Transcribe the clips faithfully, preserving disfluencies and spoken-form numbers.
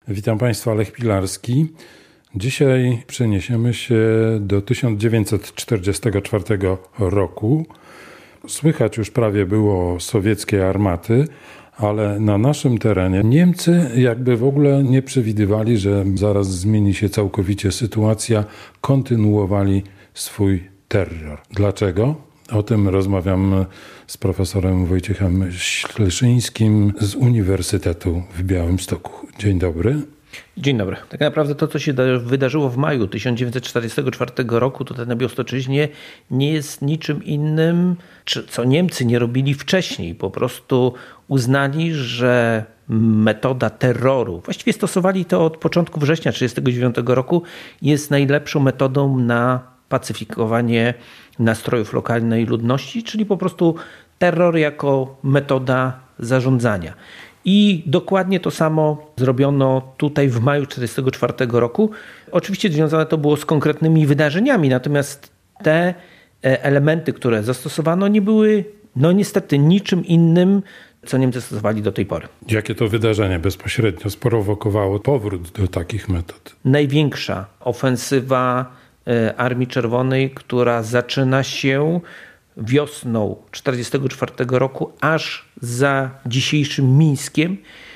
Witam Państwa, Lech Pilarski. Dzisiaj przeniesiemy się do tysiąc dziewięćset czterdziestego czwartego roku. Słychać już prawie było sowieckie armaty, ale na naszym terenie Niemcy jakby w ogóle nie przewidywali, że zaraz zmieni się całkowicie sytuacja, kontynuowali swój terror. Dlaczego? O tym rozmawiam z profesorem Wojciechem Śleszyńskim z Uniwersytetu w Białymstoku. Dzień dobry. Dzień dobry. Tak naprawdę to, co się wydarzyło w maju tysiąc dziewięćset czterdziestego czwartego roku tutaj na Białostocczyźnie, nie jest niczym innym, co Niemcy nie robili wcześniej. Po prostu uznali, że metoda terroru, właściwie stosowali to od początku września tysiąc dziewięćset trzydziestego dziewiątego roku, jest najlepszą metodą na pacyfikowanie nastrojów lokalnej ludności, czyli po prostu terror jako metoda zarządzania. I dokładnie to samo zrobiono tutaj w maju tysiąc dziewięćset czterdziestego czwartego roku. Oczywiście związane to było z konkretnymi wydarzeniami, natomiast te elementy, które zastosowano, nie były no niestety niczym innym, co Niemcy stosowali do tej pory. Jakie to wydarzenie bezpośrednio sprowokowało powrót do takich metod? Największa ofensywa Armii Czerwonej, która zaczyna się wiosną tysiąc dziewięćset czterdziestego czwartego roku, aż za dzisiejszym Mińskiem,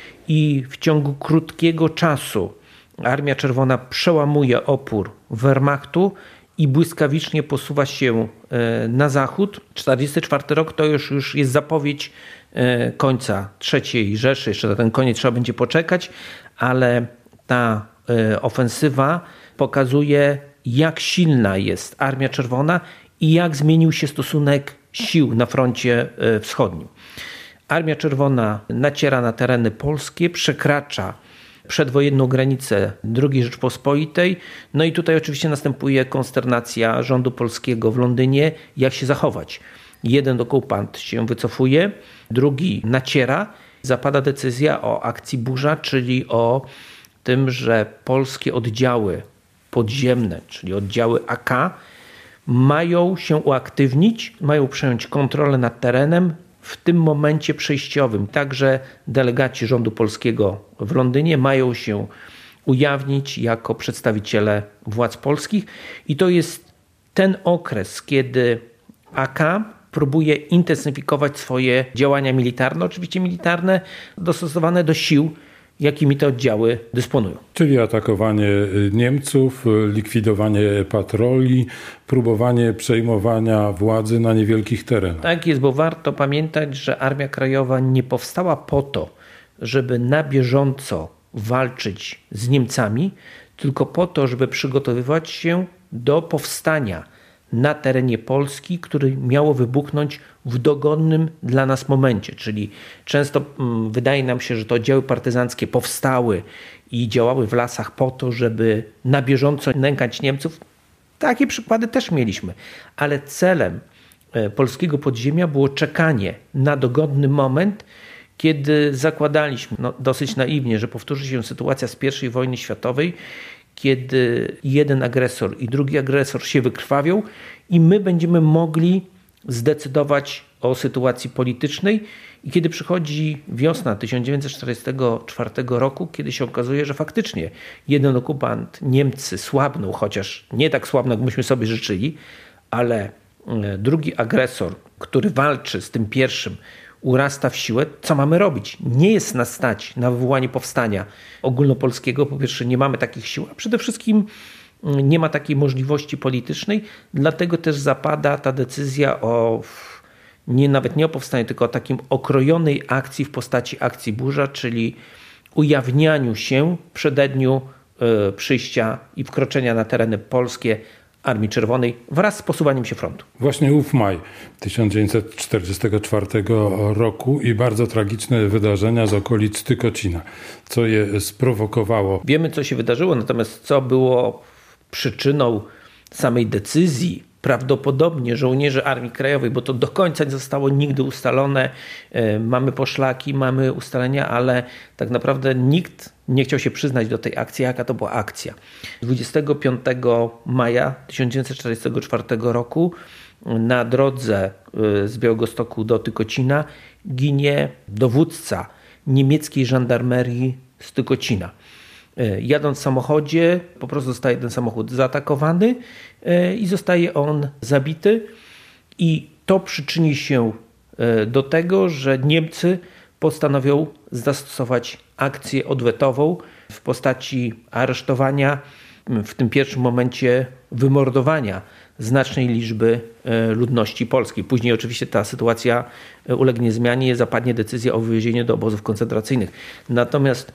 i w ciągu krótkiego czasu Armia Czerwona przełamuje opór Wehrmachtu i błyskawicznie posuwa się na zachód. czterdziesty czwarty rok to już, już jest zapowiedź końca trzeciej Rzeszy. Jeszcze na ten koniec trzeba będzie poczekać, ale ta ofensywa pokazuje, jak silna jest Armia Czerwona i jak zmienił się stosunek sił na froncie wschodnim. Armia Czerwona naciera na tereny polskie, przekracza przedwojenną granicę drugiej Rzeczpospolitej. No i tutaj oczywiście następuje konsternacja rządu polskiego w Londynie, jak się zachować. Jeden okupant się wycofuje, drugi naciera. Zapada decyzja o akcji Burza, czyli o tym, że polskie oddziały podziemne, czyli oddziały A K, mają się uaktywnić, mają przejąć kontrolę nad terenem w tym momencie przejściowym. Także delegaci rządu polskiego w Londynie mają się ujawnić jako przedstawiciele władz polskich i to jest ten okres, kiedy A K próbuje intensyfikować swoje działania militarne, oczywiście militarne dostosowane do sił, jakimi te oddziały dysponują. Czyli atakowanie Niemców, likwidowanie patroli, próbowanie przejmowania władzy na niewielkich terenach. Tak jest, bo warto pamiętać, że Armia Krajowa nie powstała po to, żeby na bieżąco walczyć z Niemcami, tylko po to, żeby przygotowywać się do powstania na terenie Polski, który miało wybuchnąć w dogodnym dla nas momencie. Czyli często mm, wydaje nam się, że te oddziały partyzanckie powstały i działały w lasach po to, żeby na bieżąco nękać Niemców. Takie przykłady też mieliśmy. Ale celem e, polskiego podziemia było czekanie na dogodny moment, kiedy zakładaliśmy no, dosyć naiwnie, że powtórzy się sytuacja z pierwszej wojny światowej, kiedy jeden agresor i drugi agresor się wykrwawią i my będziemy mogli zdecydować o sytuacji politycznej. I kiedy przychodzi wiosna tysiąc dziewięćset czterdziestego czwartego roku, kiedy się okazuje, że faktycznie jeden okupant, Niemcy, słabną, chociaż nie tak słabną, jak myśmy sobie życzyli, ale drugi agresor, który walczy z tym pierwszym, urasta w siłę, co mamy robić? Nie jest nas stać na wywołanie powstania ogólnopolskiego. Po pierwsze, nie mamy takich sił, a przede wszystkim nie ma takiej możliwości politycznej, dlatego też zapada ta decyzja o nie nawet nie o powstaniu, tylko o takim okrojonej akcji w postaci akcji Burza, czyli ujawnianiu się w przededniu przyjścia i wkroczenia na tereny polskie Armii Czerwonej wraz z posuwaniem się frontu. Właśnie ów maj tysiąc dziewięćset czterdziestego czwartego roku i bardzo tragiczne wydarzenia z okolic Tykocina. Co je sprowokowało? Wiemy, co się wydarzyło, natomiast co było przyczyną samej decyzji, prawdopodobnie żołnierzy Armii Krajowej, bo to do końca nie zostało nigdy ustalone. Mamy poszlaki, mamy ustalenia, ale tak naprawdę nikt nie chciał się przyznać do tej akcji, jaka to była akcja. dwudziestego piątego maja tysiąc dziewięćset czterdziestego czwartego roku na drodze z Białegostoku do Tykocina ginie dowódca niemieckiej żandarmerii z Tykocina. Jadąc w samochodzie, po prostu zostaje ten samochód zaatakowany i zostaje on zabity. I to przyczyni się do tego, że Niemcy postanowią zastosować akcję odwetową w postaci aresztowania, w tym pierwszym momencie wymordowania znacznej liczby ludności polskiej. Później oczywiście ta sytuacja ulegnie zmianie, zapadnie decyzja o wywiezieniu do obozów koncentracyjnych. Natomiast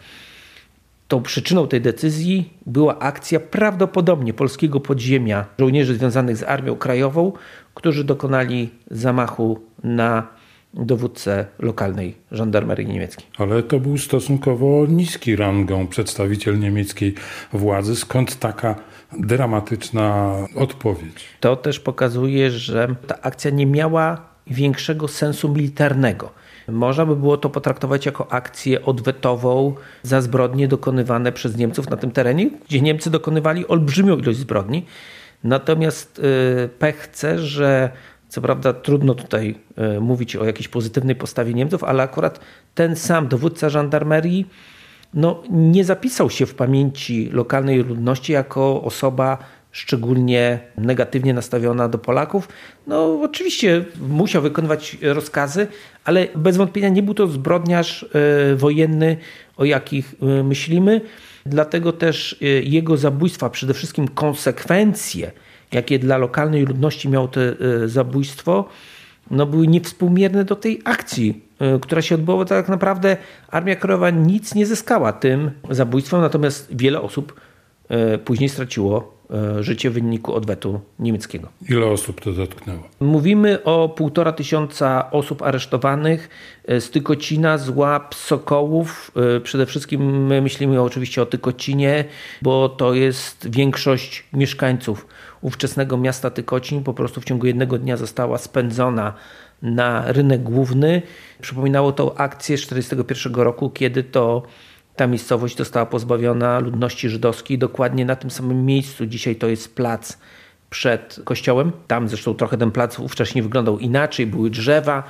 tą przyczyną tej decyzji była akcja prawdopodobnie polskiego podziemia, żołnierzy związanych z Armią Krajową, którzy dokonali zamachu na dowódcę lokalnej żandarmerii niemieckiej. Ale to był stosunkowo niski rangą przedstawiciel niemieckiej władzy. Skąd taka dramatyczna odpowiedź? To też pokazuje, że ta akcja nie miała większego sensu militarnego. Można by było to potraktować jako akcję odwetową za zbrodnie dokonywane przez Niemców na tym terenie, gdzie Niemcy dokonywali olbrzymią ilość zbrodni. Natomiast pech chce, że co prawda trudno tutaj mówić o jakiejś pozytywnej postawie Niemców, ale akurat ten sam dowódca żandarmerii no, nie zapisał się w pamięci lokalnej ludności jako osoba szczególnie negatywnie nastawiona do Polaków. No oczywiście musiał wykonywać rozkazy, ale bez wątpienia nie był to zbrodniarz wojenny, o jakich myślimy. Dlatego też jego zabójstwa, przede wszystkim konsekwencje, jakie dla lokalnej ludności miało to zabójstwo, no były niewspółmierne do tej akcji, która się odbyła. Tak naprawdę Armia Krajowa nic nie zyskała tym zabójstwem, natomiast wiele osób później straciło życie w wyniku odwetu niemieckiego. Ile osób to dotknęło? Mówimy o półtora tysiąca osób aresztowanych z Tykocina, z Łap, z Sokołów. Przede wszystkim my myślimy oczywiście o Tykocinie, bo to jest większość mieszkańców ówczesnego miasta Tykocin. Po prostu w ciągu jednego dnia została spędzona na rynek główny. Przypominało to akcję z tysiąc dziewięćset czterdziestego pierwszego roku, kiedy to ta miejscowość została pozbawiona ludności żydowskiej dokładnie na tym samym miejscu. Dzisiaj to jest plac przed kościołem. Tam zresztą trochę ten plac ówcześnie wyglądał inaczej, były drzewa.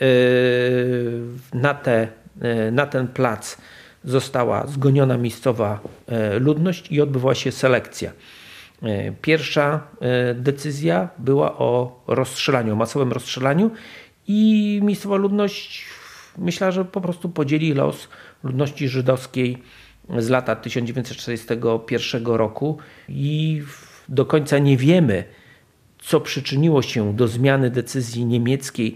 Na, te, na ten plac została zgoniona miejscowa ludność i odbywała się selekcja. Pierwsza decyzja była o rozstrzelaniu, o masowym rozstrzelaniu i miejscowa ludność myślała, że po prostu podzieli los ludności żydowskiej z lata tysiąc dziewięćset czterdziestego pierwszego roku i do końca nie wiemy, co przyczyniło się do zmiany decyzji niemieckiej.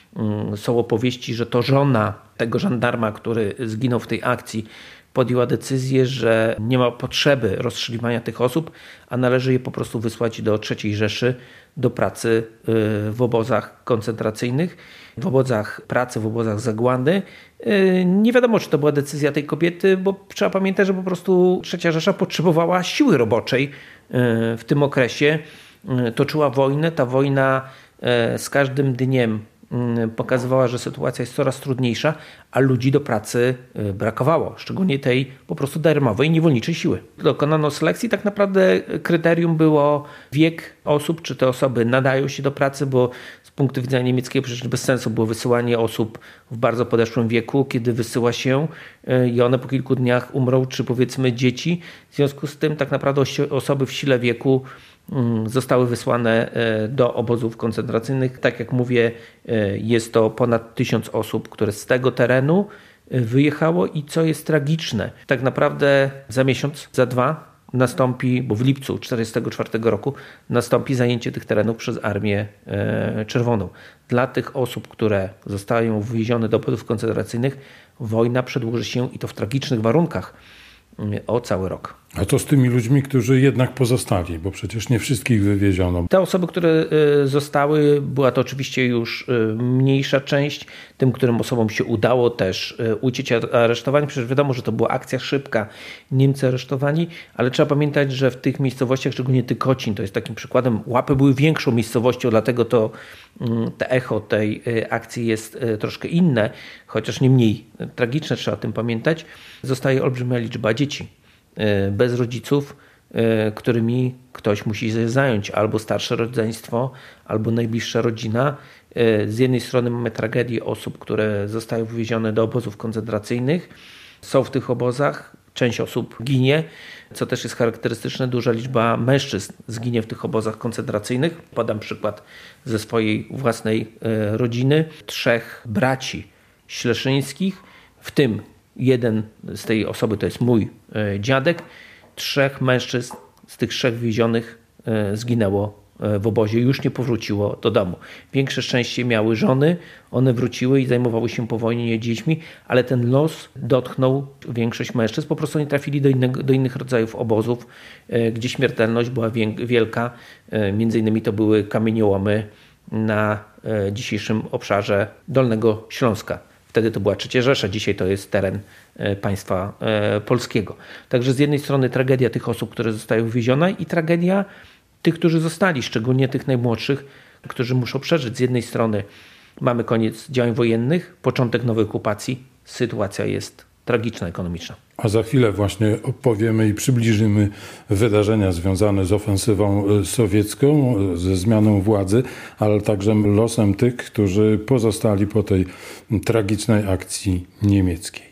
Są opowieści, że to żona tego żandarma, który zginął w tej akcji, podjęła decyzję, że nie ma potrzeby rozstrzeliwania tych osób, a należy je po prostu wysłać do trzeciej Rzeszy, do pracy w obozach koncentracyjnych, w obozach pracy, w obozach zagłady. Nie wiadomo, czy to była decyzja tej kobiety, bo trzeba pamiętać, że po prostu trzecia Rzesza potrzebowała siły roboczej w tym okresie. Toczyła wojnę, ta wojna z każdym dniem pokazywała, że sytuacja jest coraz trudniejsza, a ludzi do pracy brakowało, szczególnie tej po prostu darmowej, niewolniczej siły. Dokonano selekcji, tak naprawdę kryterium było wiek osób, czy te osoby nadają się do pracy, bo z punktu widzenia niemieckiego przecież bez sensu było wysyłanie osób w bardzo podeszłym wieku, kiedy wysyła się i one po kilku dniach umrą, czy powiedzmy dzieci. W związku z tym tak naprawdę osoby w sile wieku zostały wysłane do obozów koncentracyjnych. Tak jak mówię, jest to ponad tysiąc osób, które z tego terenu wyjechało i co jest tragiczne, tak naprawdę za miesiąc, za dwa nastąpi, bo w lipcu tysiąc dziewięćset czterdziestego czwartego roku nastąpi zajęcie tych terenów przez Armię Czerwoną. Dla tych osób, które zostają wywiezione do obozów koncentracyjnych, wojna przedłuży się i to w tragicznych warunkach o cały rok. A co z tymi ludźmi, którzy jednak pozostali, bo przecież nie wszystkich wywieziono? Te osoby, które zostały, była to oczywiście już mniejsza część. Tym, którym osobom się udało też uciec aresztowani, przecież wiadomo, że to była akcja szybka, Niemcy aresztowani, ale trzeba pamiętać, że w tych miejscowościach, szczególnie Tykocin, to jest takim przykładem, Łapy były większą miejscowością, dlatego to te echo tej akcji jest troszkę inne, chociaż nie mniej tragiczne, trzeba o tym pamiętać. Zostaje olbrzymia liczba dzieci bez rodziców, którymi ktoś musi się zająć, albo starsze rodzeństwo, albo najbliższa rodzina. Z jednej strony mamy tragedię osób, które zostają wywiezione do obozów koncentracyjnych, są w tych obozach, część osób ginie, co też jest charakterystyczne, duża liczba mężczyzn zginie w tych obozach koncentracyjnych. Podam przykład ze swojej własnej rodziny. Trzech braci Śleszyńskich, w tym jeden z tej osoby to jest mój dziadek, trzech mężczyzn z tych trzech więzionych zginęło w obozie, już nie powróciło do domu. Większe szczęście miały żony, one wróciły i zajmowały się po wojnie dziećmi, ale ten los dotknął większość mężczyzn. Po prostu nie trafili do, innego, do innych rodzajów obozów, gdzie śmiertelność była wielka. Między innymi to były kamieniołomy na dzisiejszym obszarze Dolnego Śląska. Wtedy to była Trzecia Rzesza, dzisiaj to jest teren państwa polskiego. Także z jednej strony tragedia tych osób, które zostają wywiezione i tragedia tych, którzy zostali, szczególnie tych najmłodszych, którzy muszą przeżyć. Z jednej strony mamy koniec działań wojennych, początek nowej okupacji, sytuacja jest tragiczna, ekonomiczna. A za chwilę właśnie opowiemy i przybliżymy wydarzenia związane z ofensywą sowiecką, ze zmianą władzy, ale także losem tych, którzy pozostali po tej tragicznej akcji niemieckiej.